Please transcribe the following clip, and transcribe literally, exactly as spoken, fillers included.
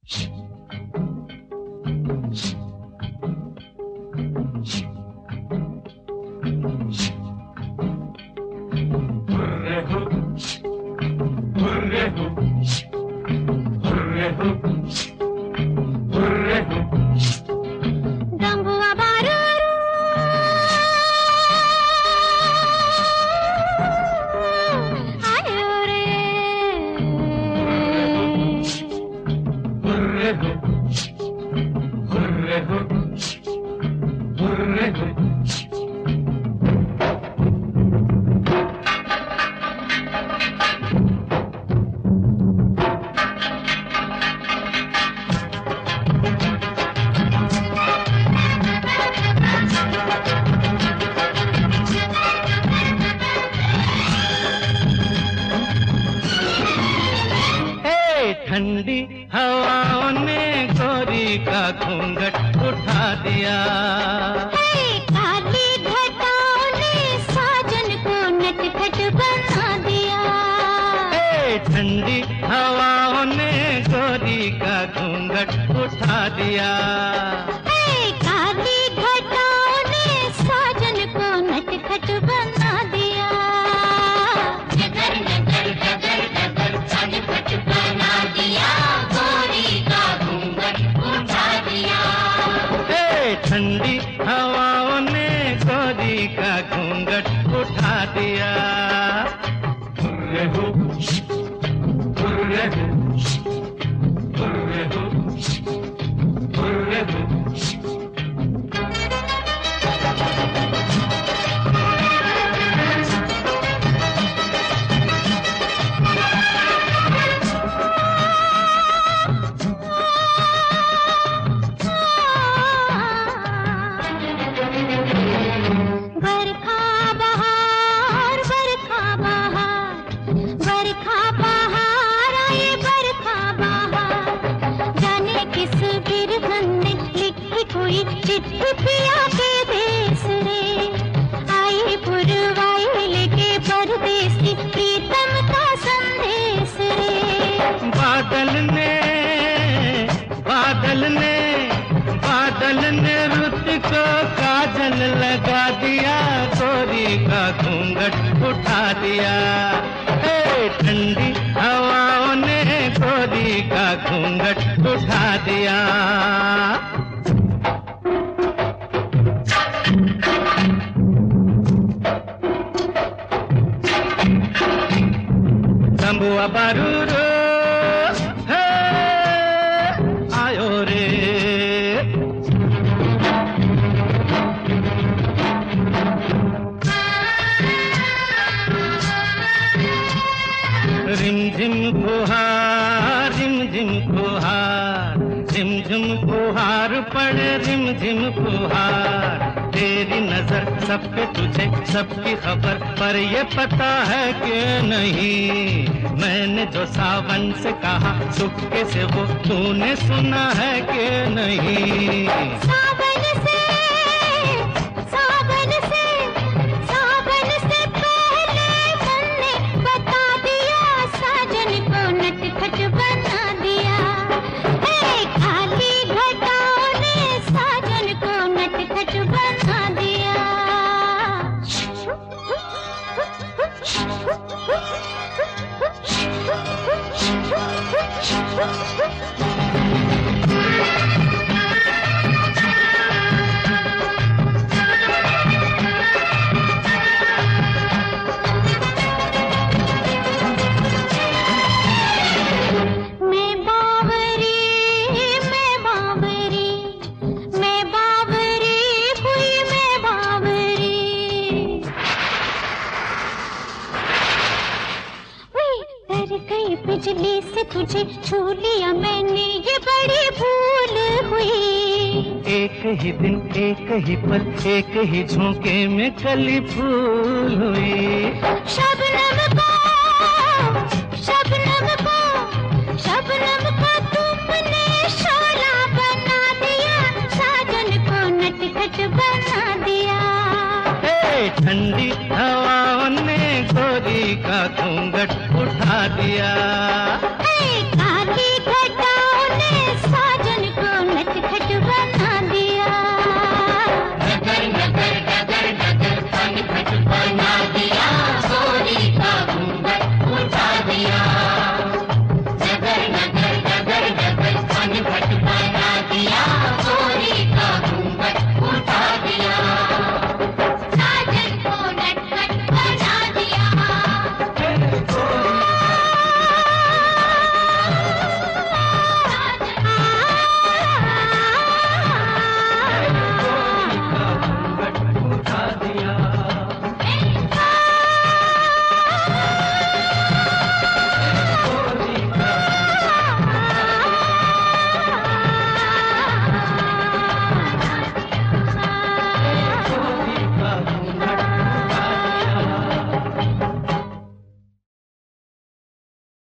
ठंडी हवाओं ने गोरी का घूंघट उठा दिया। काली घटाओं ने साजन को नटखट बना दिया। ठंडी हवाओं ने गोरी का घूंघट उठा दिया। काली घटाओं ने साजन को नटखट बना दिया। नगर नगर नगर नगर नटखट बना दिया, गोरी का घूंघट उठा दिया। ठंडी हवाओं ने गोरी का घूंघट उठा दिया। चिट्ठी पिया के देश रे, आई पुरवाई लेके परदेसी प्रीतम का संदेश रे। बादल ने बादल ने बादल ने रुत को काजल लगा दिया, गोरी का घूंघट उठा दिया। ठंडी हवाओं ने गोरी का घूंघट उठा दिया। तंबुआ बारूरो है आयो रे, रिमझिम फुहार रिमझिम फुहार रिमझिम फुहार पड़े रिमझिम फुहार। तेरी नजर सब पे तुझे सबकी खबर, पर ये पता है कि नहीं मैंने जो सावन से कहा चुपके से वो तूने सुना है कि नहीं। सावन से सावन से सावन से पहले तुमने बता दिया, साजन को नटखट बना दिया। काली घटाओं ने साजन को नटखट बना दिया। बिजली से तुझे छू लिया मैंने, ये बड़ी भूल हुई। एक ही दिन एक ही पल एक ही झोंके में कली फूल हुई। शबनम को शबनम को शबनम को तुमने शोला बना दिया, साजन को नटखट बना दिया। ठंडी हवाओं ने गोरी का घूंघट उठा दिया।